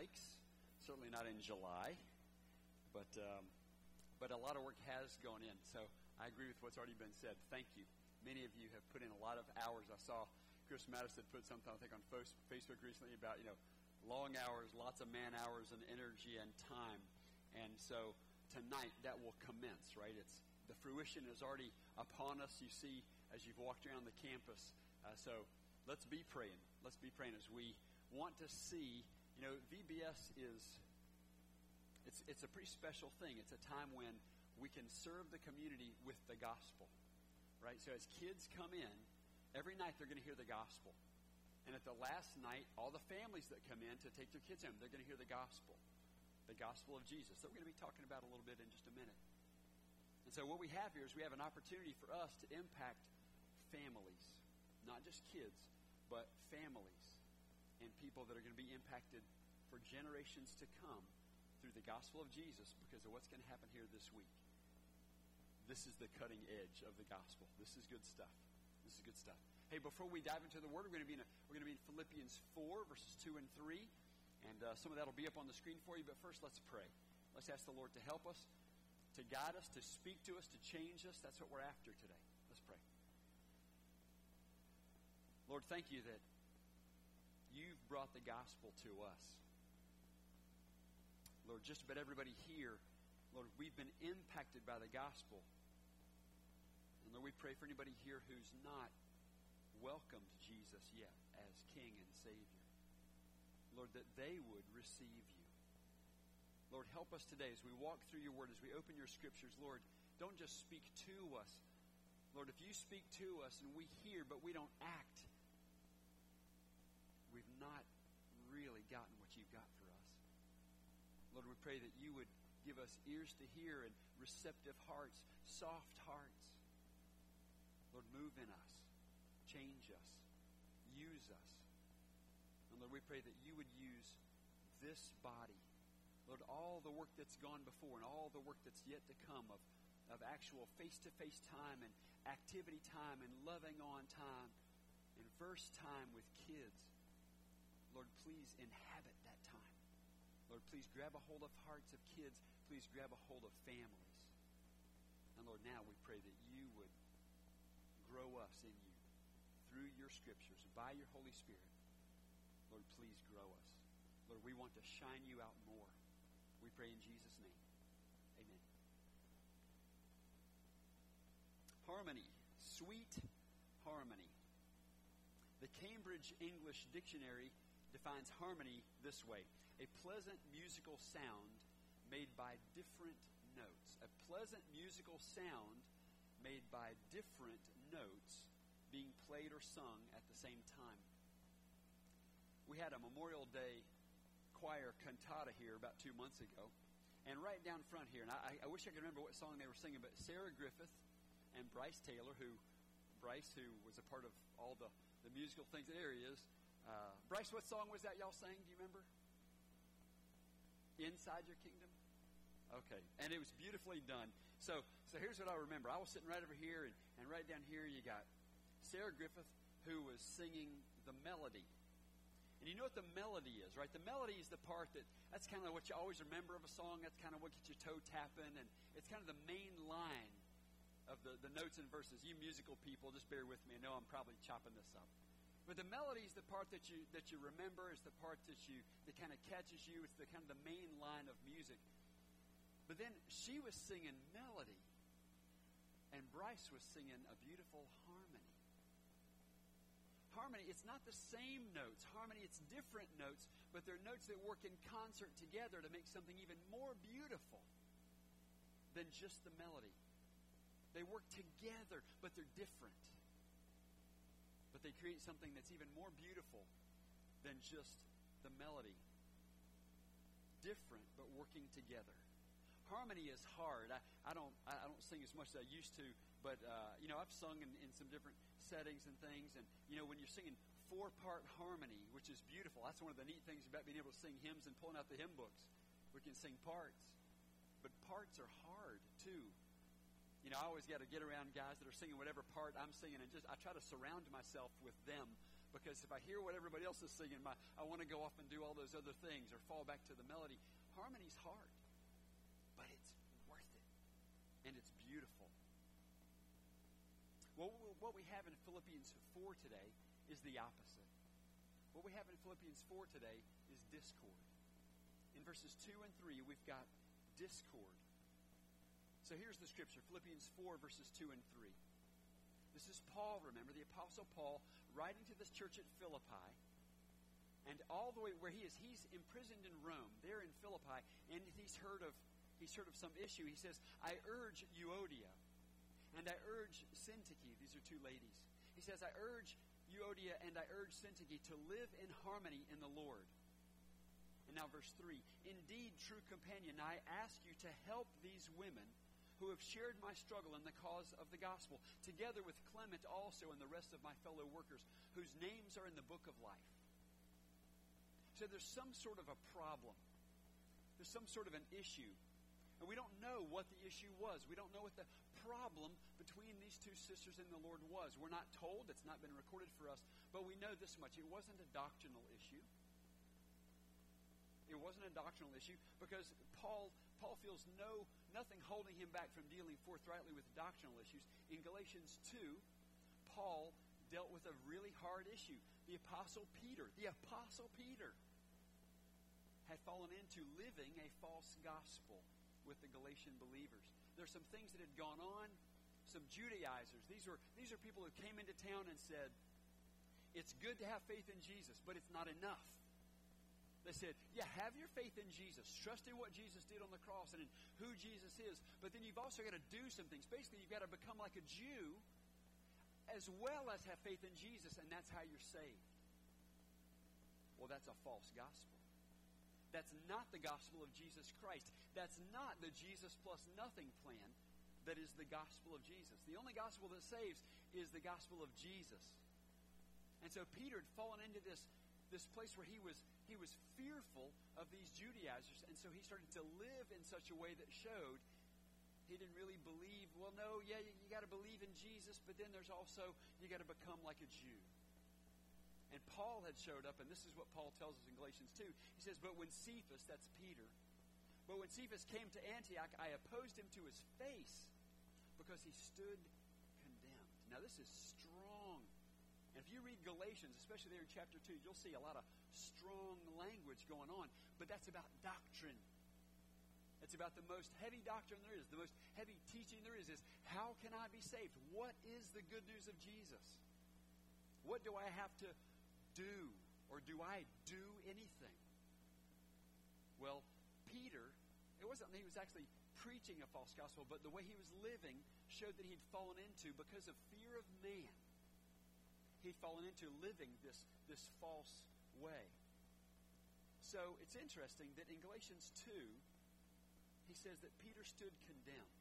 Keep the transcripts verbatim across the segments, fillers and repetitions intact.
lakes, certainly not in July, but um, but a lot of work has gone in. So I agree with what's already been said. Thank you. Many of you have put in a lot of hours. I saw Chris Madison put something, I think, on Facebook recently about, you know, long hours, lots of man hours and energy and time. And so tonight that will commence, right? It's the fruition is already upon us. You see as you've walked around the campus. Uh, so let's be praying. Let's be praying as we want to see, you know, V B S is, it's it's a pretty special thing. It's a time when we can serve the community with the gospel, right? So as kids come in, every night they're going to hear the gospel. And at the last night, all the families that come in to take their kids home, they're going to hear the gospel, the gospel of Jesus. So we're going to be talking about a little bit in just a minute. And so what we have here is we have an opportunity for us to impact families, not just kids, but families and people that are going to be impacted for generations to come through the gospel of Jesus because of what's going to happen here this week. This is the cutting edge of the gospel. This is good stuff. This is good stuff. Hey, before we dive into the Word, we're going to be in, a, we're going to be in Philippians four, verses two and three. And uh, some of that will be up on the screen for you. But first, let's pray. Let's ask the Lord to help us, to guide us, to speak to us, to change us. That's what we're after today. Let's pray. Lord, thank you that you've brought the gospel to us. Lord, just about everybody here, Lord, we've been impacted by the gospel. And Lord, we pray for anybody here who's not welcomed Jesus yet as King and Savior. Lord, that they would receive you. Lord, help us today as we walk through your word, as we open your scriptures. Lord, don't just speak to us. Lord, if you speak to us and we hear but we don't act, we've not really gotten what you've got for us. Lord, we pray that you would give us ears to hear and receptive hearts, soft hearts. Lord, move in us. Change us. Use us. And Lord, we pray that you would use this body. Lord, all the work that's gone before and all the work that's yet to come of, of actual face-to-face time and activity time and loving on time and verse time with kids. Lord, please inhabit that time. Lord, please grab a hold of hearts of kids. Please grab a hold of families. And Lord, now we pray that you would grow us in you through your scriptures, by your Holy Spirit. Lord, please grow us. Lord, we want to shine you out more. We pray in Jesus' name. Amen. Harmony. Sweet harmony. The Cambridge English Dictionary defines harmony this way: a pleasant musical sound made by different notes. A pleasant musical sound made by different notes being played or sung at the same time. We had a Memorial Day choir cantata here about two months ago. And right down front here, and I, I wish I could remember what song they were singing, but Sarah Griffith and Bryce Taylor, who Bryce, who was a part of all the, the musical things, there he is. Uh, Bryce, what song was that y'all sang? Do you remember? Inside Your Kingdom? Okay. And it was beautifully done. So so here's what I remember. I was sitting right over here, and, and right down here you got Sarah Griffith, who was singing the melody. And you know what the melody is, right? The melody is the part that, that's kind of what you always remember of a song. That's kind of what gets your toe tapping. And it's kind of the main line of the, the notes and verses. You musical people, just bear with me. I know I'm probably chopping this up. But the melody is the part that you that you remember. It's the part that you that kind of catches you. It's the kind of the main line of music. But then she was singing melody, and Bryce was singing a beautiful harmony. Harmony, it's not the same notes. Harmony, it's different notes, but they're notes that work in concert together to make something even more beautiful than just the melody. They work together, but they're different. But they create something that's even more beautiful than just the melody. Different, but working together. Harmony is hard. I, I don't I don't sing as much as I used to, but uh, you know, I've sung in, in some different settings and things. And you know, when you're singing four-part harmony, which is beautiful, that's one of the neat things about being able to sing hymns and pulling out the hymn books. We can sing parts, but parts are hard too. You know, I always got to get around guys that are singing whatever part I'm singing, and just I try to surround myself with them Because if I hear what everybody else is singing, my, I want to go off and do all those other things or fall back to the melody. Harmony's hard, but it's worth it, and it's beautiful. Well, what we have in Philippians four today is the opposite. What we have in Philippians four today is discord. In verses two and three, we've got discord. So here's the scripture, Philippians four, verses two and three. This is Paul, remember, the Apostle Paul, writing to this church at Philippi. And all the way where he is, he's imprisoned in Rome, there in Philippi, and he's heard of he's heard of some issue. He says, I urge Euodia, and I urge Syntyche. These are two ladies. He says, I urge Euodia and I urge Syntyche to live in harmony in the Lord. And now verse three. Indeed, true companion, I ask you to help these women who have shared my struggle in the cause of the gospel, together with Clement also and the rest of my fellow workers, whose names are in the book of life. So there's some sort of a problem. There's some sort of an issue. And we don't know what the issue was. We don't know what the problem between these two sisters and the Lord was. We're not told. It's not been recorded for us. But we know this much. It wasn't a doctrinal issue. It wasn't a doctrinal issue because Paul Paul feels no nothing holding him back from dealing forthrightly with doctrinal issues. In Galatians two, Paul dealt with a really hard issue. The Apostle Peter, the Apostle Peter had fallen into living a false gospel with the Galatian believers. There's some things that had gone on, some Judaizers. These were these are people who came into town and said, it's good to have faith in Jesus, but it's not enough. They said, yeah, have your faith in Jesus. Trust in what Jesus did on the cross and in who Jesus is. But then you've also got to do some things. Basically, you've got to become like a Jew as well as have faith in Jesus, and that's how you're saved. Well, that's a false gospel. That's not the gospel of Jesus Christ. That's not the Jesus plus nothing plan that is the gospel of Jesus. The only gospel that saves is the gospel of Jesus. And so Peter had fallen into this, this place where he was he was fearful of these Judaizers, and so he started to live in such a way that showed he didn't really believe, well, no, yeah, you, you got to believe in Jesus, but then there's also, you got to become like a Jew. And Paul had showed up, and this is what Paul tells us in Galatians two. He says, but when Cephas, that's Peter, but when Cephas came to Antioch, I opposed him to his face because he stood condemned. Now, this is strong. And if you read Galatians, especially there in chapter two, you'll see a lot of strong language going on. But that's about doctrine. It's about the most heavy doctrine there is, the most heavy teaching there is, is how can I be saved? What is the good news of Jesus? What do I have to do? Or do I do anything? Well, Peter, it wasn't that he was actually preaching a false gospel, but the way he was living showed that he'd fallen into, because of fear of man, he'd fallen into living this, this false way. So it's interesting that in Galatians two, he says that Peter stood condemned.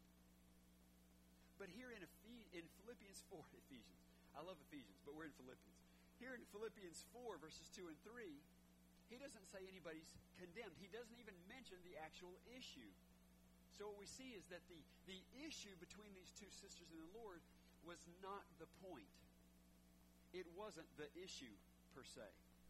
But here in, Ephes- in Philippians four, Ephesians, I love Ephesians, but we're in Philippians. Here in Philippians four, verses two and three, he doesn't say anybody's condemned. He doesn't even mention the actual issue. So what we see is that the, the issue between these two sisters in the Lord was not the point. It wasn't the issue per se.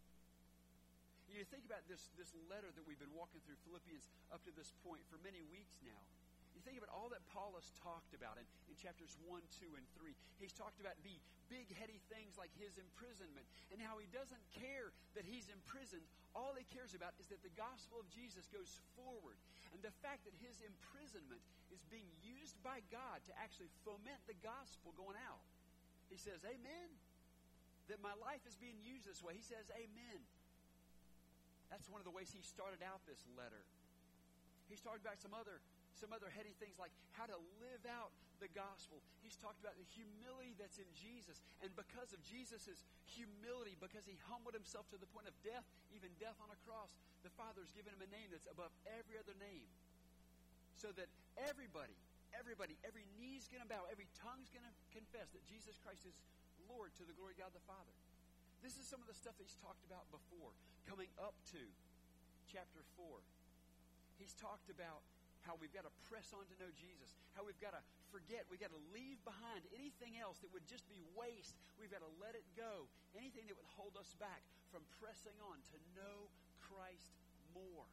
You think about this, this letter that we've been walking through, Philippians, up to this point for many weeks now. You think about all that Paul has talked about in, in chapters one, two, and three. He's talked about the big, heady things like his imprisonment and how he doesn't care that he's imprisoned. All he cares about is that the gospel of Jesus goes forward. And the fact that his imprisonment is being used by God to actually foment the gospel going out. He says, amen. That my life is being used this way. He says, amen. That's one of the ways he started out this letter. He's talked about some other some other heady things like how to live out the gospel. He's talked about the humility that's in Jesus. And because of Jesus' humility, because he humbled himself to the point of death, even death on a cross, the Father's given him a name that's above every other name. So that everybody, everybody, every knee's going to bow, every tongue's going to confess that Jesus Christ is Lord to the glory of God the Father. This is some of the stuff that he's talked about before. Coming up to chapter four, he's talked about how we've got to press on to know Jesus, how we've got to forget, we've got to leave behind anything else that would just be waste. We've got to let it go. Anything that would hold us back from pressing on to know Christ more.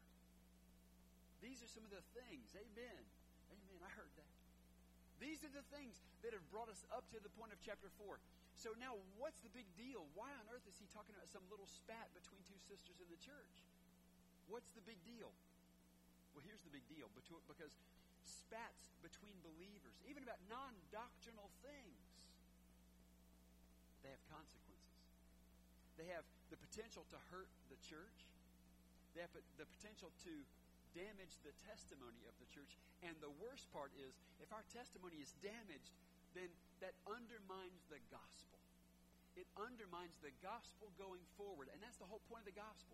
These are some of the things. Amen. Amen. I heard that. These are the things that have brought us up to the point of chapter four. So now, what's the big deal? Why on earth is he talking about some little spat between two sisters in the church? What's the big deal? Well, here's the big deal. Because spats between believers, even about non-doctrinal things, they have consequences. They have the potential to hurt the church. They have the potential to damage the testimony of the church. And the worst part is, if our testimony is damaged, then that undermines the gospel. It undermines the gospel going forward. And that's the whole point of the gospel.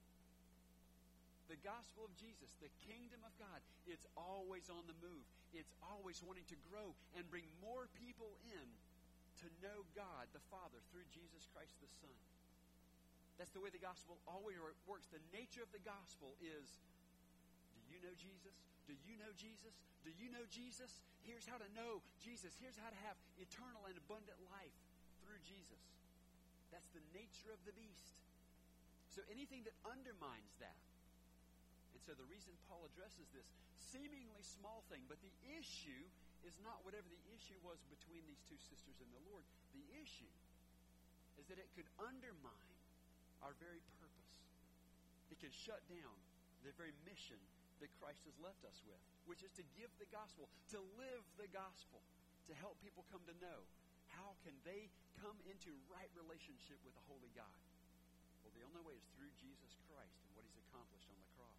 The gospel of Jesus, the kingdom of God, it's always on the move. It's always wanting to grow and bring more people in to know God the Father through Jesus Christ the Son. That's the way the gospel always works. The nature of the gospel is, do you know Jesus? Do you know Jesus? Do you know Jesus? Here's how to know Jesus. Here's how to have eternal and abundant life through Jesus. That's the nature of the beast. So anything that undermines that. And so the reason Paul addresses this seemingly small thing, but the issue is not whatever the issue was between these two sisters and the Lord. The issue is that it could undermine our very purpose. It could shut down the very mission that Christ has left us with, which is to give the gospel, to live the gospel, to help people come to know. How can they come into right relationship with the Holy God? Well, the only way is through Jesus Christ and what he's accomplished on the cross.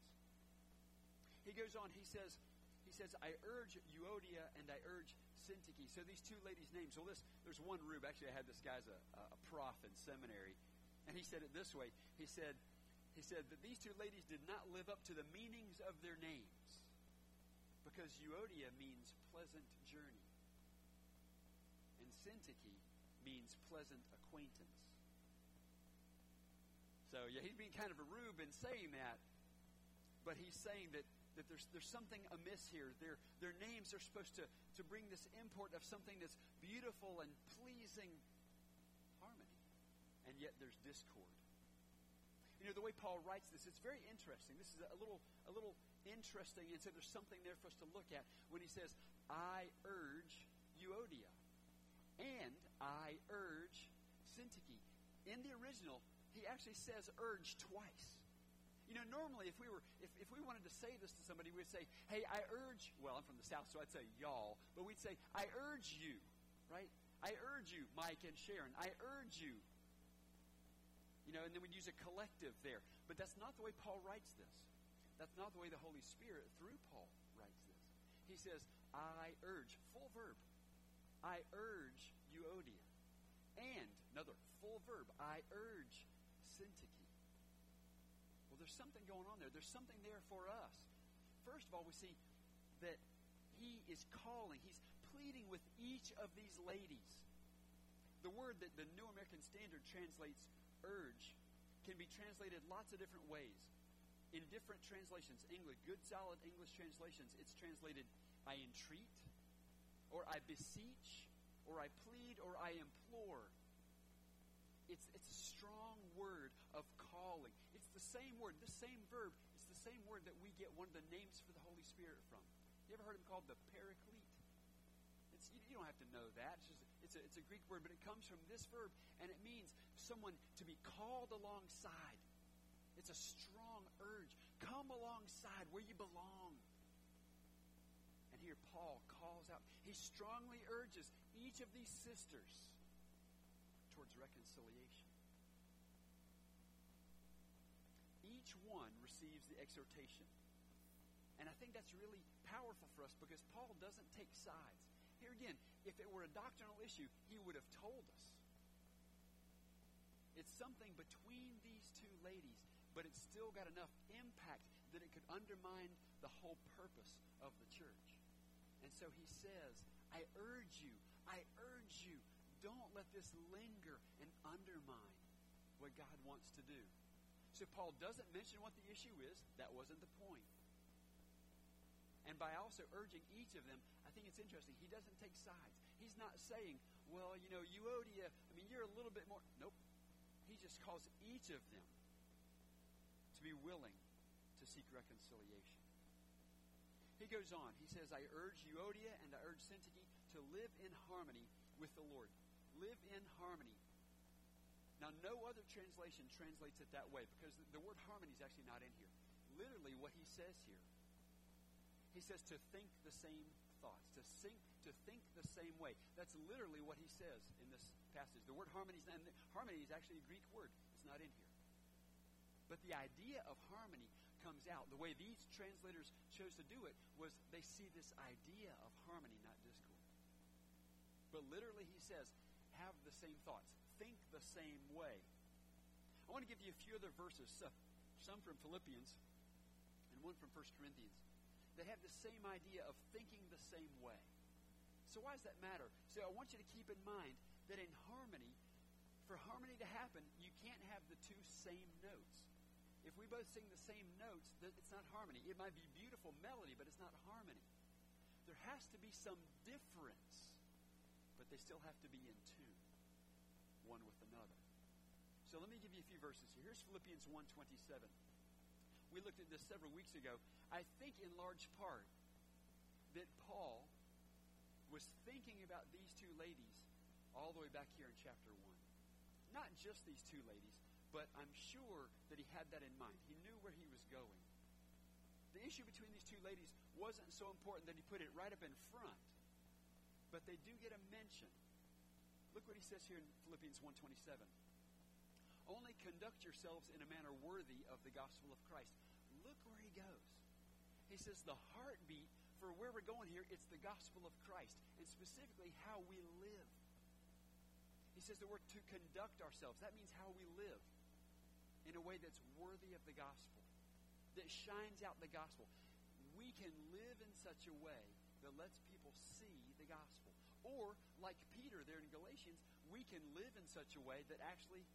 He goes on, he says, he says, I urge Euodia and I urge Syntyche. So these two ladies' names. Well, this, there's one Rube. Actually, I had this guy's a, a prof in seminary. And he said it this way. He said, he said that these two ladies did not live up to the meanings of their names. Because Euodia means pleasant journey. And Syntyche means pleasant acquaintance. So, yeah, he's being kind of a Rube in saying that. But he's saying that that there's there's something amiss here. Their their names are supposed to, to bring this import of something that's beautiful and pleasing harmony. And yet there's discord. You know, the way Paul writes this, it's very interesting. This is a little a little interesting, and so there's something there for us to look at when he says, I urge Euodia, and I urge Syntyche. In the original, he actually says urge twice. You know, normally if we were, if, if we wanted to say this to somebody, we'd say, hey, I urge, well, I'm from the South, so I'd say y'all, but we'd say, I urge you, right? I urge you, Mike and Sharon. I urge you. You know, and then we'd use a collective there. But that's not the way Paul writes this. That's not the way the Holy Spirit, through Paul, writes this. He says, I urge, full verb. I urge Euodia. And, another full verb, I urge Syntyche. Well, there's something going on there. There's something there for us. First of all, we see that he is calling. He's pleading with each of these ladies. The word that the New American Standard translates urge can be translated lots of different ways. In different translations, English, good solid English translations, it's translated I entreat, or I beseech, or I plead, or I implore. It's, it's a strong word of calling. It's the same word, the same verb. It's the same word that we get one of the names for the Holy Spirit from. You ever heard him called the Paraclete? It's, you, you don't have to know that. It's, just, it's, a, it's a Greek word, but it comes from this verb, and it means someone to be called alongside. It's a strong urge. Come alongside where you belong. And here Paul calls out. He strongly urges each of these sisters towards reconciliation. Each one receives the exhortation. And I think that's really powerful for us because Paul doesn't take sides. Here again, if it were a doctrinal issue, he would have told us. It's something between these two ladies, but it's still got enough impact that it could undermine the whole purpose of the church. And so he says, I urge you, I urge you, don't let this linger and undermine what God wants to do. So Paul doesn't mention what the issue is. That wasn't the point. And by also urging each of them, I think it's interesting. He doesn't take sides. He's not saying, well, you know, Euodia, I mean, you're a little bit more. Nope. He just calls each of them to be willing to seek reconciliation. He goes on. He says, I urge Euodia and I urge Syntyche to live in harmony with the Lord. Live in harmony. Now, no other translation translates it that way because the word harmony is actually not in here. Literally, what he says here, he says to think the same thoughts, to think, to think the same way. That's literally what he says in this passage. The word harmony is, and harmony is actually a Greek word. It's not in here. But the idea of harmony comes out. The way these translators chose to do it was they see this idea of harmony, not discord. But literally he says, have the same thoughts. Think the same way. I want to give you a few other verses, some from Philippians and one from First Corinthians, that have the same idea of thinking the same way. So why does that matter? So I want you to keep in mind that in harmony, for harmony to happen, you can't have the two same notes. If we both sing the same notes, it's not harmony. It might be beautiful melody, but it's not harmony. There has to be some difference, but they still have to be in tune, one with another. So let me give you a few verses here. Here's Philippians one twenty-seven. We looked at this several weeks ago. I think in large part that Paul was thinking about these two ladies all the way back here in chapter one. Not just these two ladies, but I'm sure that he had that in mind. He knew where he was going. The issue between these two ladies wasn't so important that he put it right up in front, but they do get a mention. Look what he says here in Philippians one twenty-seven. Only conduct yourselves in a manner worthy of the gospel of Christ. Look where he goes. He says the heartbeat for where we're going here, it's the gospel of Christ, and specifically how we live. He says that we're to conduct ourselves. That means how we live in a way that's worthy of the gospel, that shines out the gospel. We can live in such a way that lets people see the gospel. Or, like Peter there in Galatians, we can live in such a way that actually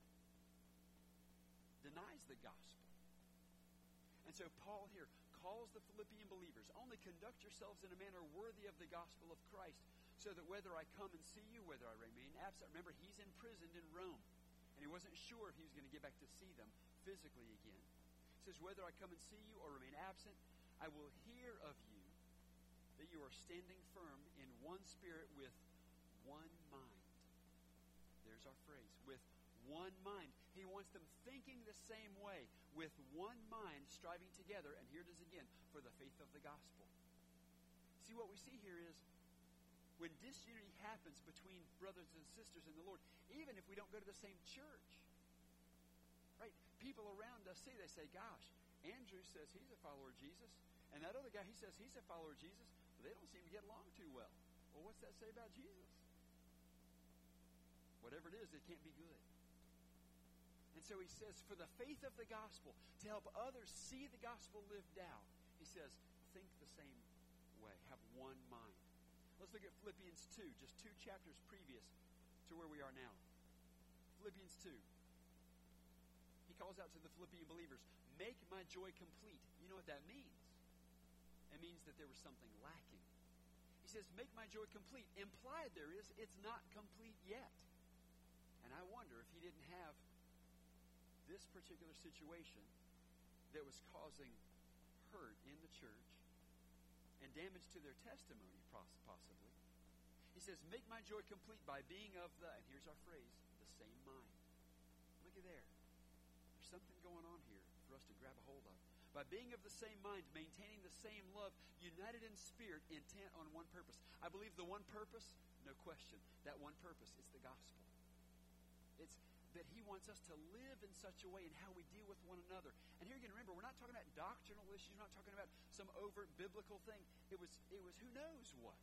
denies the gospel. And so Paul here calls the Philippian believers, only conduct yourselves in a manner worthy of the gospel of Christ, so that whether I come and see you, whether I remain absent. Remember, he's imprisoned in Rome, and he wasn't sure if he was going to get back to see them physically again. He says, whether I come and see you or remain absent, I will hear of you that you are standing firm in one spirit with one mind. There's our phrase, with one mind. He wants them thinking the same way, with one mind, striving together, and here it is again, for the faith of the gospel. See, what we see here is, when disunity happens between brothers and sisters in the Lord, even if we don't go to the same church, right? People around us see, they say, gosh, Andrew says he's a follower of Jesus, and that other guy, he says he's a follower of Jesus, but they don't seem to get along too well. Well, what's that say about Jesus? Whatever it is, it can't be good. And so he says, for the faith of the gospel, to help others see the gospel lived out, he says, think the same way. Have one mind. Let's look at Philippians two, just two chapters previous to where we are now. Philippians two. He calls out to the Philippian believers, make my joy complete. You know what that means? It means that there was something lacking. He says, make my joy complete. Implied there is, it's not complete yet. And I wonder if he didn't have this particular situation that was causing hurt in the church and damage to their testimony, possibly. He says, make my joy complete by being of the, and here's our phrase, the same mind. Look at there. There's something going on here for us to grab a hold of. By being of the same mind, maintaining the same love, united in spirit, intent on one purpose. I believe the one purpose, no question, that one purpose is the gospel. It's that he wants us to live in such a way in how we deal with one another. And here again, remember, we're not talking about doctrinal issues. We're not talking about some overt biblical thing. It was, it was who knows what.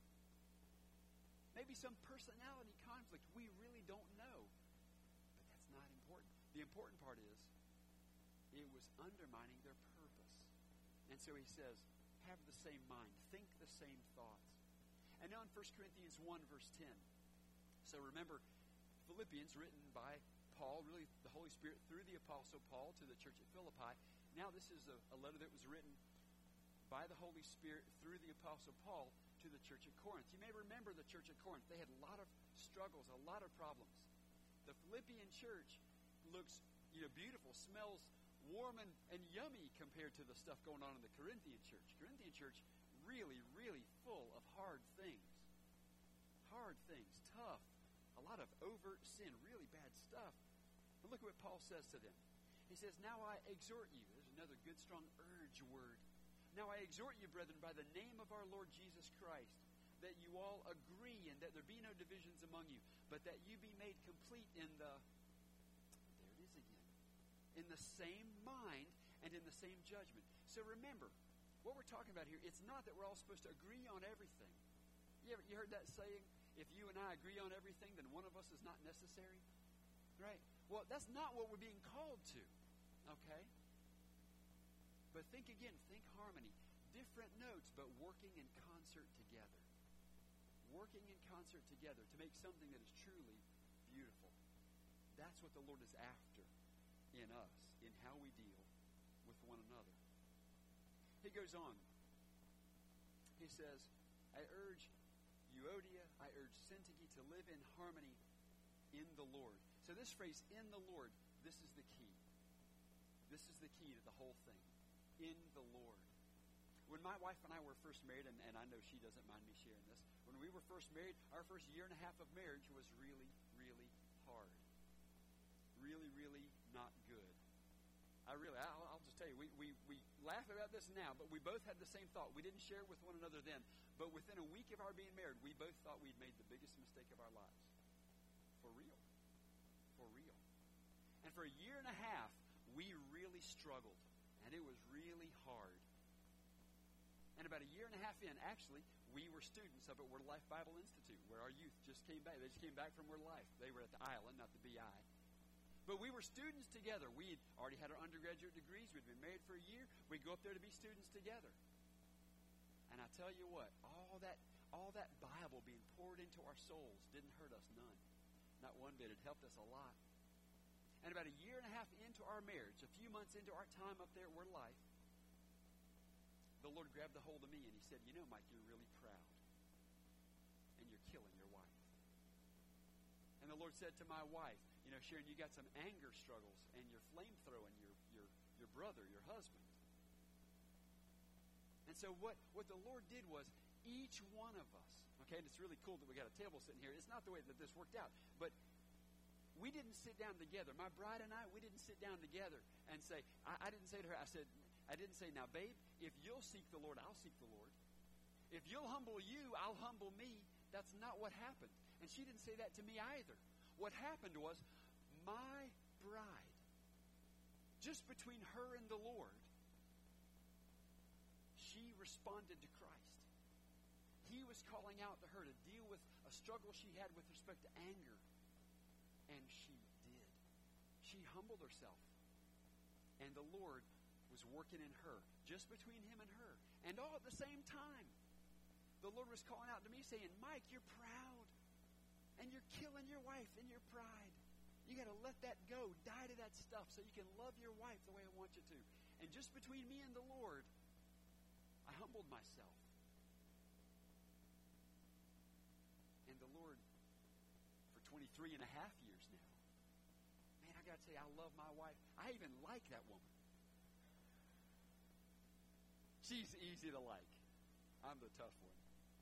Maybe some personality conflict. We really don't know. But that's not important. The important part is it was undermining their purpose. And so he says, have the same mind. Think the same thoughts. And now in First Corinthians one, verse ten. So remember, Philippians, written by Paul, really the Holy Spirit through the Apostle Paul to the church at Philippi. Now this is a, a letter that was written by by the Holy Spirit through the Apostle Paul to the church at Corinth. You may remember the church at Corinth. They had a lot of struggles, a lot of problems. The Philippian church looks, you know, beautiful, smells warm and, and yummy compared to the stuff going on in the Corinthian church. Corinthian church really, really full of hard things. Hard things, tough, a lot of overt sin, really bad stuff. But look at what Paul says to them. He says, now I exhort you. There's another good, strong urge word. Now I exhort you, brethren, by the name of our Lord Jesus Christ, that you all agree and that there be no divisions among you, but that you be made complete in the, there it is again, in the same mind and in the same judgment. So remember, what we're talking about here, it's not that we're all supposed to agree on everything. You, ever, you heard that saying, if you and I agree on everything, then one of us is not necessary? Right? Well, that's not what we're being called to, okay? But think again, think harmony. Different notes, but working in concert together. Working in concert together to make something that is truly beautiful. That's what the Lord is after in us, in how we deal with one another. He goes on. He says, I urge Euodia, I urge Syntyche to live in harmony in the Lord. So this phrase, in the Lord, this is the key. This is the key to the whole thing. In the Lord. When my wife and I were first married, and, and I know she doesn't mind me sharing this, when we were first married, our first year and a half of marriage was really, really hard. Really, really not good. I really, I'll, I'll just tell you, we, we, we laugh about this now, but we both had the same thought. We didn't share it with one another then, but within a week of our being married, we both thought we'd made the biggest mistake of our lives. For real. For real. And for a year and a half, we really struggled. And it was really hard. And about a year and a half in, actually, we were students up at Word Life Bible Institute, where our youth just came back. They just came back from Word Life. They were at the island, not the B I. But we were students together. We had already had our undergraduate degrees. We'd been married for a year. We'd go up there to be students together. And I tell you what, all that, all that Bible being poured into our souls didn't hurt us none. Not one bit. It helped us a lot. And about a year and a half into our marriage, a few months into our time up there at Word Life, the Lord grabbed a hold of me and He said, you know, Mike, you're really proud. And you're killing your wife. And the Lord said to my wife, you know, Sharon, you got some anger struggles and you're flamethrowing your, your, your brother, your husband. And so what, what the Lord did was, each one of us, okay, and it's really cool that we got a table sitting here. It's not the way that this worked out, but we didn't sit down together. My bride and I, we didn't sit down together and say, I, I didn't say to her, I said, I didn't say, now, babe, if you'll seek the Lord, I'll seek the Lord. If you'll humble you, I'll humble me. That's not what happened. And she didn't say that to me either. What happened was, my bride, just between her and the Lord, she responded to Christ. He was calling out to her to deal with a struggle she had with respect to anger. And she did. She humbled herself. And the Lord was working in her, just between Him and her. And all at the same time, the Lord was calling out to me saying, Mike, you're proud. And you're killing your wife in your pride. You got to let that go. Die to that stuff so you can love your wife the way I want you to. And just between me and the Lord, I humbled myself. And the Lord, for twenty-three and a half years now, man, I got to say, I love my wife. I even like that woman. She's easy to like. I'm the tough one.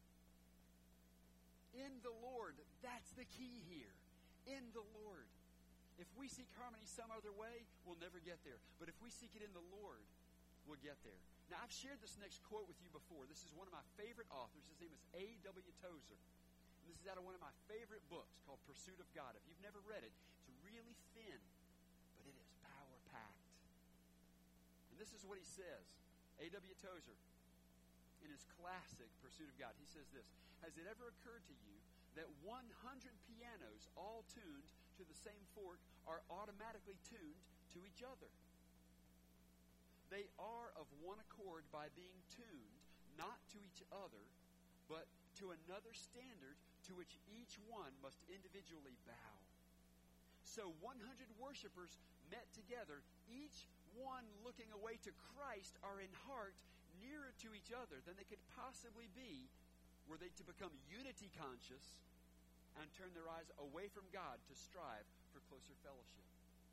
In the Lord, that's the key here. In the Lord. If we seek harmony some other way, we'll never get there. But if we seek it in the Lord, we'll get there. Now, I've shared this next quote with you before. This is one of my favorite authors. His name is A W Tozer. And this is out of one of my favorite books called Pursuit of God. If you've never read it, it's really thin, but it is power-packed. And this is what he says. A W Tozer, in his classic Pursuit of God, he says this: has it ever occurred to you that one hundred pianos all tuned to the same fork are automatically tuned to each other? They are of one accord by being tuned not to each other, but to another standard to which each one must individually bow. So one hundred worshipers met together, each one looking away to Christ, are in heart nearer to each other than they could possibly be were they to become unity conscious and turn their eyes away from God to strive for closer fellowship.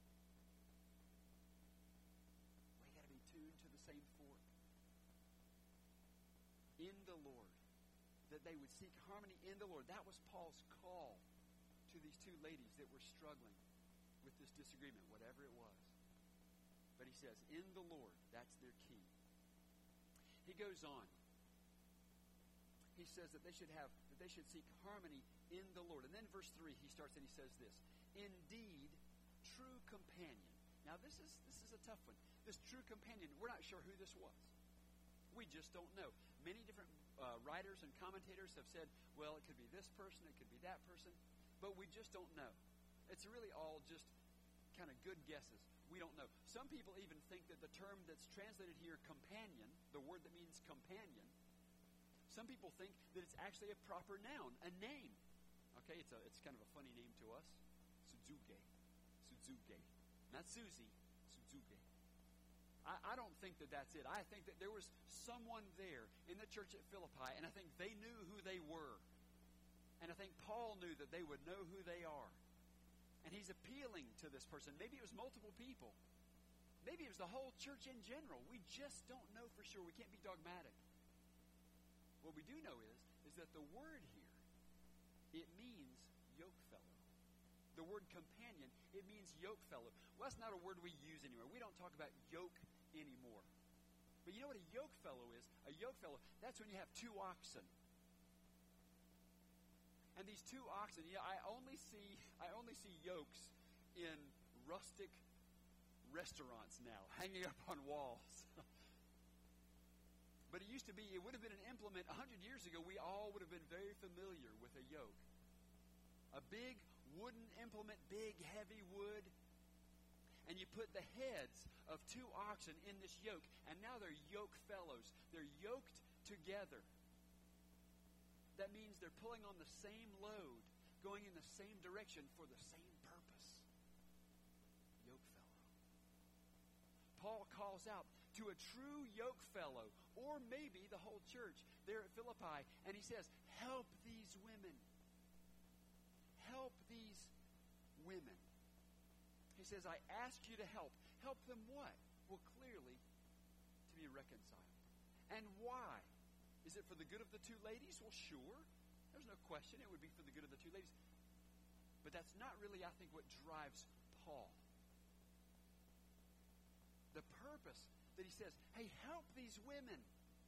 We got to be tuned to the same fork. In the Lord. That they would seek harmony in the Lord. That was Paul's call to these two ladies that were struggling with this disagreement, whatever it was. But he says, in the Lord, that's their key. He goes on. He says that they should have, that they should seek harmony in the Lord. And then verse three, he starts and he says this, indeed, true companion. Now this is this is a tough one. This true companion, we're not sure who this was. We just don't know. Many different uh, writers and commentators have said, well, it could be this person, it could be that person, but we just don't know. It's really all just kind of good guesses. We don't know. Some people even think that the term that's translated here, companion, the word that means companion, some people think that it's actually a proper noun, a name. Okay, it's a it's kind of a funny name to us. Suzuke. Suzuke. Not Susie, Suzuke. I, I don't think that that's it. I think that there was someone there in the church at Philippi, and I think they knew who they were. And I think Paul knew that they would know who they are. And he's appealing to this person. Maybe it was multiple people. Maybe it was the whole church in general. We just don't know for sure. We can't be dogmatic. What we do know is, is that the word here, it means yoke fellow. The word companion, it means yoke fellow. Well, that's not a word we use anymore. We don't talk about yoke anymore. But you know what a yoke fellow is? A yoke fellow, that's when you have two oxen. And these two oxen, you know, I only see I only see yokes in rustic restaurants now, hanging up on walls. But it used to be, it would have been an implement a hundred years ago. We all would have been very familiar with a yoke. A big wooden implement, big, heavy wood. And you put the heads of two oxen in this yoke, and now they're yoke fellows. They're yoked together. That means they're pulling on the same load, going in the same direction for the same purpose. Yoke fellow. Paul calls out to a true yoke fellow, or maybe the whole church there at Philippi, and he says, help these women. Help these women. He says, I ask you to help. Help them what? Well, clearly, to be reconciled. And why? Is it for the good of the two ladies? Well, sure. There's no question it would be for the good of the two ladies. But that's not really, I think, what drives Paul. The purpose that he says, hey, help these women,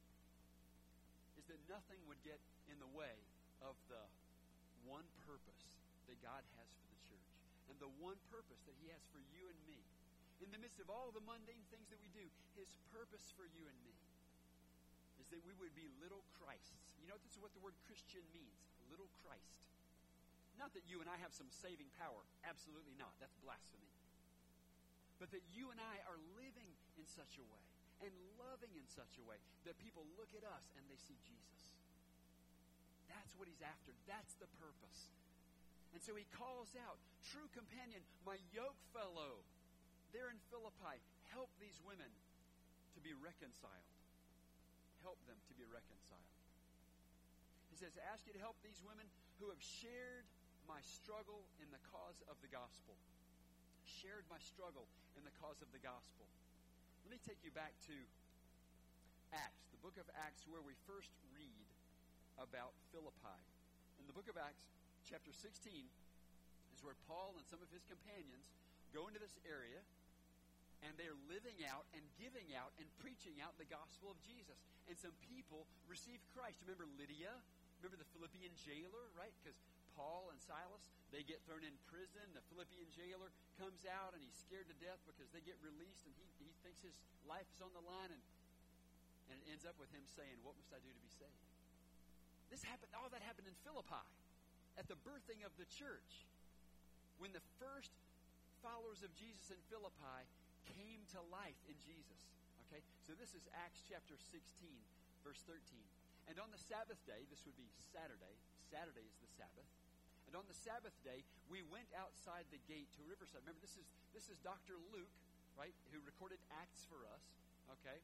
is that nothing would get in the way of the one purpose that God has for the church. And the one purpose that he has for you and me. In the midst of all the mundane things that we do, his purpose for you and me is that we would be little Christs. You know, this is what the word Christian means. Little Christ. Not that you and I have some saving power. Absolutely not. That's blasphemy. But that you and I are living in such a way and loving in such a way that people look at us and they see Jesus. That's what he's after. That's the purpose. And so he calls out, true companion, my yoke fellow, there in Philippi, help these women to be reconciled. Help them to be reconciled. He says, I ask you to help these women who have shared my struggle in the cause of the gospel. Shared my struggle in the cause of the gospel. Let me take you back to Acts, the book of Acts, where we first read about Philippi. In the book of Acts, chapter sixteen, is where Paul and some of his companions go into this area, and they're living out and giving out and preaching out the gospel of Jesus. And some people receive Christ. Remember Lydia? Remember the Philippian jailer, right? Because Paul and Silas, they get thrown in prison. The Philippian jailer comes out, and he's scared to death because they get released, and he, he thinks his life is on the line, and, and it ends up with him saying, what must I do to be saved? This happened, all that happened in Philippi at the birthing of the church, when the first followers of Jesus in Philippi came to life in Jesus. Okay? So this is Acts chapter sixteen, verse thirteen. And on the Sabbath day, this would be Saturday. Saturday is the Sabbath. And on the Sabbath day, we went outside the gate to Riverside. Remember, this is this is Doctor Luke, right, who recorded Acts for us. Okay?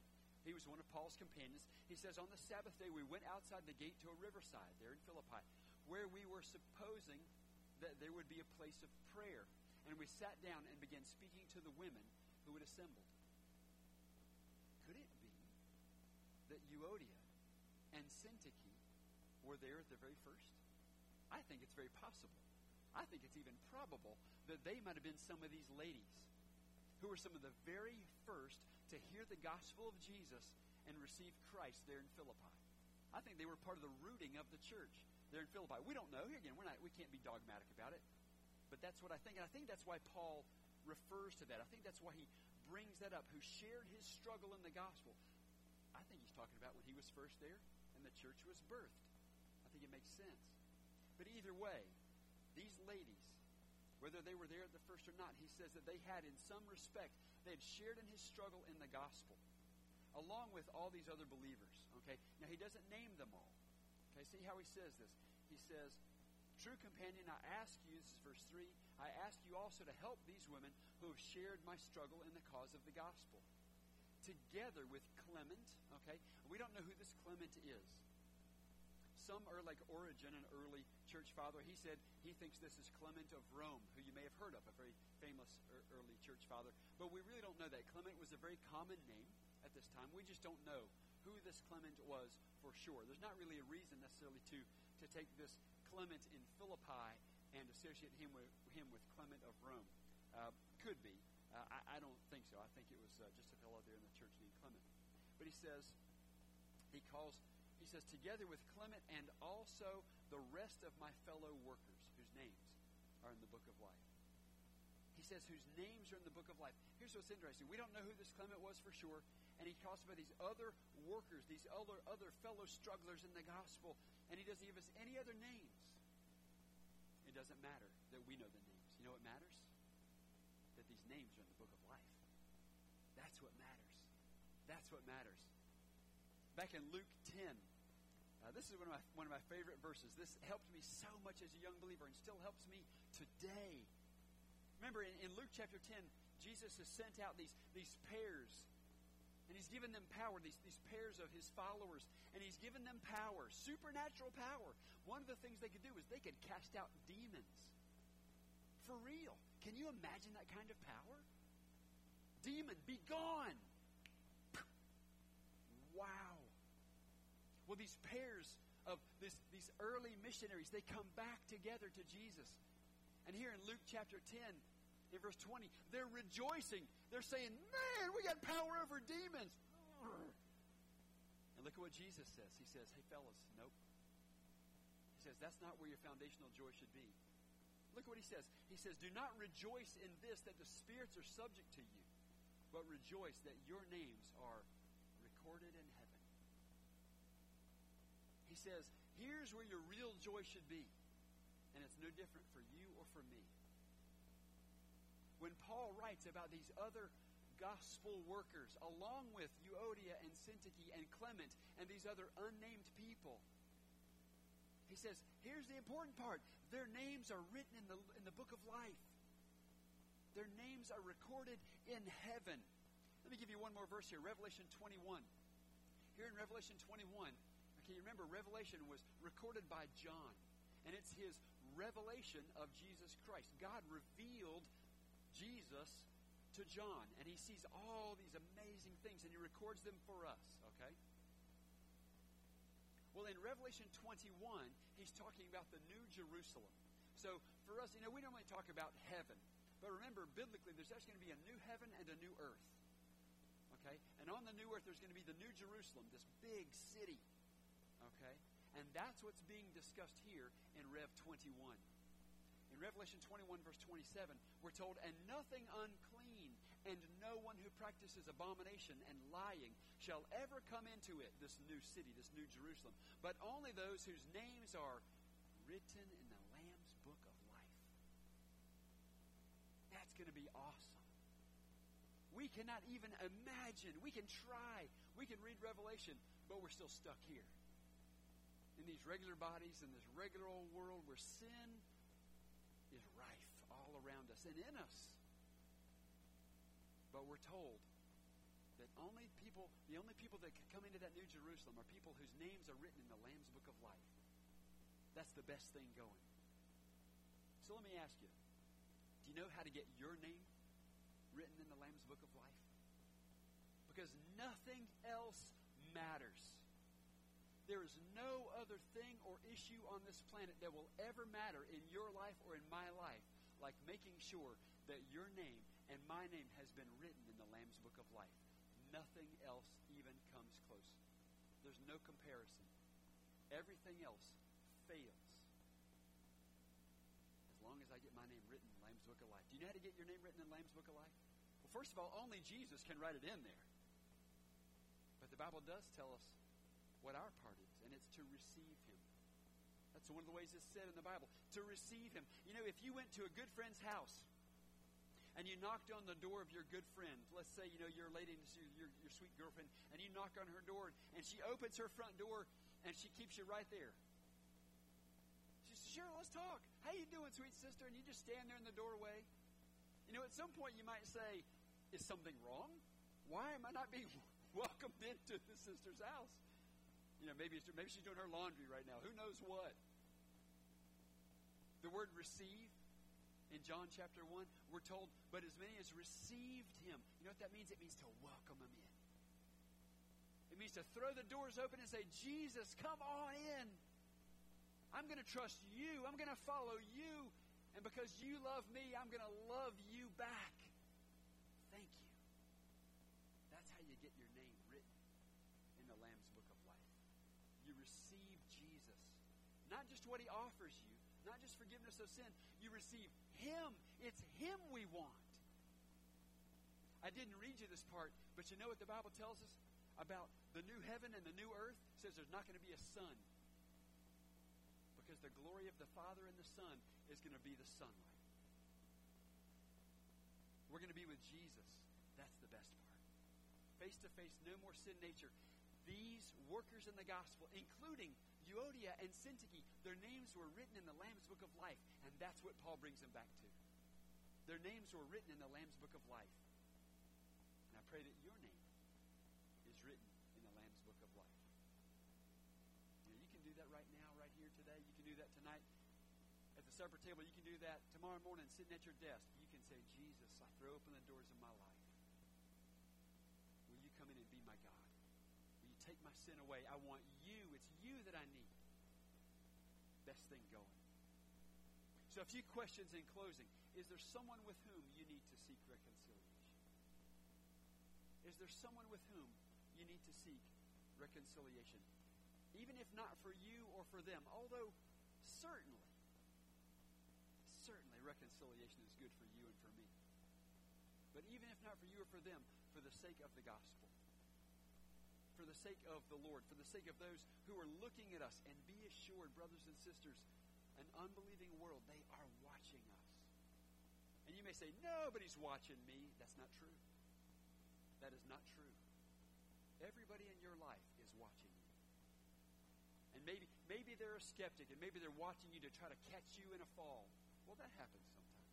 He was one of Paul's companions. He says, on the Sabbath day, we went outside the gate to a riverside there in Philippi, where we were supposing that there would be a place of prayer. And we sat down and began speaking to the women who had assembled. Could it be that Euodia and Syntyche were there at the very first? I think it's very possible. I think it's even probable that they might have been some of these ladies who were some of the very first to hear the gospel of Jesus and receive Christ there in Philippi. I think they were part of the rooting of the church there in Philippi. We don't know. Here again, we're not, we can't be dogmatic about it. But that's what I think. And I think that's why Paul refers to that. I think that's why he brings that up, who shared his struggle in the gospel. I think he's talking about when he was first there and the church was birthed. I think it makes sense. But either way, these ladies, whether they were there at the first or not, he says that they had, in some respect, they had shared in his struggle in the gospel, along with all these other believers. Okay? Now, he doesn't name them all. Okay? See how he says this. He says, true companion, I ask you, this is verse three, I ask you also to help these women who have shared my struggle in the cause of the gospel. Together with Clement, okay? We don't know who this Clement is. Some are like Origen, an early church father. He said he thinks this is Clement of Rome, who you may have heard of, a very famous early church father. But we really don't know that. Clement was a very common name at this time. We just don't know who this Clement was for sure. There's not really a reason necessarily to, to take this Clement in Philippi and associate him with him with Clement of Rome. Uh, could be. Uh, I, I don't think so. I think it was uh, just a fellow there in the church named Clement. But he says, he calls, he says, together with Clement and also the rest of my fellow workers, whose names are in the book of life. He says, whose names are in the book of life. Here's what's interesting. We don't know who this Clement was for sure. And he talks about these other workers, these other, other fellow strugglers in the gospel. And he doesn't give us any other names. It doesn't matter that we know the names. You know what matters? That these names are in the book of life. That's what matters. That's what matters. Back in Luke ten, uh, this is one of my one of my favorite verses. This helped me so much as a young believer and still helps me today. Remember, in, in Luke chapter ten, Jesus has sent out these, these pairs, and he's given them power, these, these pairs of his followers, and he's given them power, supernatural power. One of the things they could do is they could cast out demons. For real. Can you imagine that kind of power? Demon, be gone! Wow. Well, these pairs of this, these early missionaries, they come back together to Jesus. And here in Luke chapter ten, in verse twenty, they're rejoicing. They're saying, man, we got power over demons. And look at what Jesus says. He says, hey, fellas, nope. He says, that's not where your foundational joy should be. Look at what he says. He says, do not rejoice in this, that the spirits are subject to you, but rejoice that your names are recorded in heaven. He says, here's where your real joy should be. And it's no different for you or for me. When Paul writes about these other gospel workers, along with Euodia and Syntyche and Clement and these other unnamed people, he says, here's the important part. Their names are written in the, in the book of life. Their names are recorded in heaven. Let me give you one more verse here, Revelation twenty-one. Here in Revelation twenty-one, okay, you remember Revelation was recorded by John. And it's his revelation of Jesus Christ. God revealed Jesus to John. And he sees all these amazing things. And he records them for us. Okay? Well, in Revelation twenty-one, he's talking about the New Jerusalem. So, for us, you know, we normally talk about heaven. But remember, biblically, there's actually going to be a new heaven and a new earth. Okay? And on the new earth, there's going to be the New Jerusalem, this big city. Okay? And that's what's being discussed here in Rev twenty-one. In Revelation twenty-one, verse twenty-seven, we're told, and nothing unclean and no one who practices abomination and lying shall ever come into it, this new city, this new Jerusalem, but only those whose names are written in the Lamb's book of life. That's going to be awesome. We cannot even imagine. We can try. We can read Revelation, but we're still stuck here. In these regular bodies, in this regular old world where sin is rife all around us and in us. But we're told that only people, the only people that can come into that New Jerusalem are people whose names are written in the Lamb's Book of Life. That's the best thing going. So let me ask you, do you know how to get your name written in the Lamb's Book of Life? Because nothing else matters. There is no other thing or issue on this planet that will ever matter in your life or in my life like making sure that your name and my name has been written in the Lamb's Book of Life. Nothing else even comes close. There's no comparison. Everything else fails as long as I get my name written in the Lamb's Book of Life. Do you know how to get your name written in the Lamb's Book of Life? Well, first of all, only Jesus can write it in there. But the Bible does tell us what our part is, and it's to receive him. That's one of the ways it's said in the Bible, to receive him. You know, if you went to a good friend's house and you knocked on the door of your good friend, let's say, you know, your lady, your, your sweet girlfriend, and you knock on her door, and she opens her front door, and she keeps you right there. She says, sure, let's talk. How you doing, sweet sister? And you just stand there in the doorway. You know, at some point you might say, is something wrong? Why am I not being welcomed into the sister's house? You know, maybe, it's, maybe she's doing her laundry right now. Who knows what? The word receive in John chapter one, we're told, but as many as received him. You know what that means? It means to welcome him in. It means to throw the doors open and say, Jesus, come on in. I'm going to trust you. I'm going to follow you. And because you love me, I'm going to love you back. Thank you. That's how you get your name written in the Lamb's Book of Life. You receive Jesus. Not just what he offers you, not just forgiveness of sin. You receive him. It's him we want. I didn't read you this part, but you know what the Bible tells us about the new heaven and the new earth? It says there's not going to be a sun. Because the glory of the Father and the Son is going to be the sunlight. We're going to be with Jesus. That's the best part. Face to face, no more sin nature. These workers in the gospel, including Euodia and Syntyche, their names were written in the Lamb's Book of Life, and that's what Paul brings them back to. Their names were written in the Lamb's Book of Life. And I pray that your name is written in the Lamb's Book of Life. You know, you can do that right now, right here today. You can do that tonight at the supper table. You can do that tomorrow morning sitting at your desk. You can say, Jesus, I throw open the doors of my life. Will you come in and be my God? Will you take my sin away? I want you. It's you that I need. Best thing going. So a few questions in closing. Is there someone with whom you need to seek reconciliation? Is there someone with whom you need to seek reconciliation? Even if not for you or for them. Although certainly, certainly reconciliation is good for you and for me. But even if not for you or for them, for the sake of the gospel, for the sake of the Lord, for the sake of those who are looking at us, and be assured, brothers and sisters, an unbelieving world, they are watching us. And you may say, nobody's watching me. That's not true. That is not true. Everybody in your life is watching you. And maybe, maybe they're a skeptic, and maybe they're watching you to try to catch you in a fall. Well, that happens sometimes.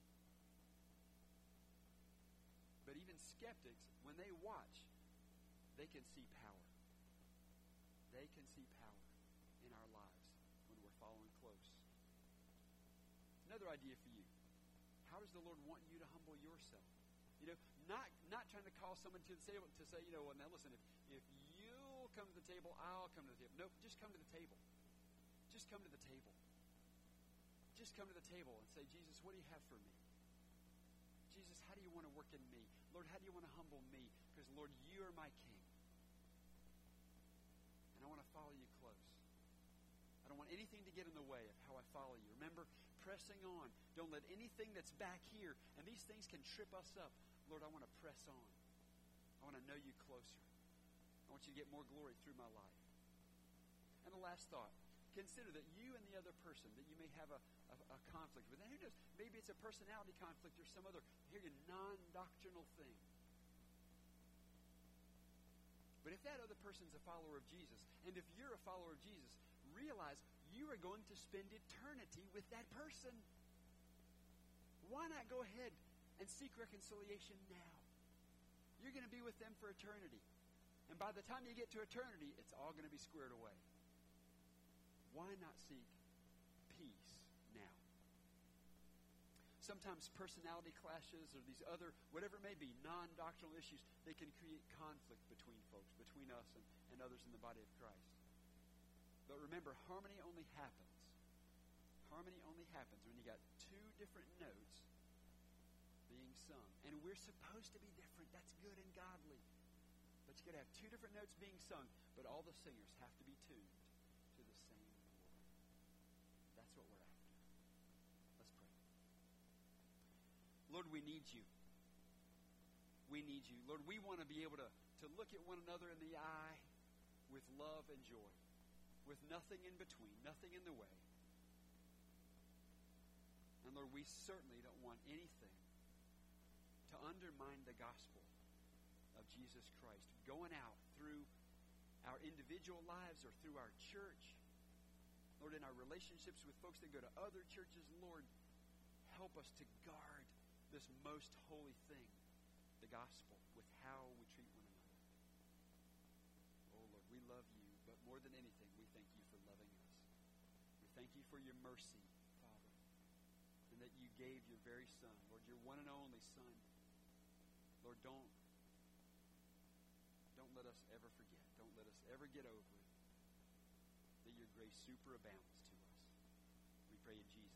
But even skeptics, when they watch, they can see power. They can see power in our lives when we're following close. Another idea for you. How does the Lord want you to humble yourself? You know, not not trying to call someone to the table to say, you know, well, now listen, if, if you'll come to the table, I'll come to the table. No, just come to the table. Just come to the table. Just come to the table and say, Jesus, what do you have for me? Jesus, how do you want to work in me? Lord, how do you want to humble me? Because, Lord, you are my King. And I want to follow you close. I don't want anything to get in the way of how I follow you. Remember, pressing on. Don't let anything that's back here, and these things can trip us up. Lord, I want to press on. I want to know you closer. I want you to get more glory through my life. And the last thought. Consider that you and the other person that you may have a, a, a conflict with. And who knows, maybe it's a personality conflict or some other non-doctrinal thing. But if that other person's a follower of Jesus, and if you're a follower of Jesus, realize you are going to spend eternity with that person. Why not go ahead and seek reconciliation now? You're going to be with them for eternity. And by the time you get to eternity, it's all going to be squared away. Why not seek peace now? Sometimes personality clashes or these other, whatever it may be, non-doctrinal issues, they can create conflict between folks, between us and, and others in the body of Christ. But remember, harmony only happens. Harmony only happens when you got two different notes being sung. And we're supposed to be different. That's good and godly. But you got to have two different notes being sung, but all the singers have to be tuned to the same word. That's what we're after. Let's pray. Lord, we need you. We need you. Lord, we want to be able to, to look at one another in the eye with love and joy, with nothing in between, nothing in the way. And Lord, we certainly don't want anything to undermine the gospel of Jesus Christ going out through our individual lives or through our church. Lord, in our relationships with folks that go to other churches, Lord, help us to guard this most holy thing, the gospel, with how we treat one another. Oh, Lord, we love you, but more than anything, we thank you for loving us. We thank you for your mercy, Father, and that you gave your very Son, Lord, your one and only Son. Lord, don't Don't let us ever forget. Don't let us ever get over it that your grace superabounds to us. We pray in Jesus'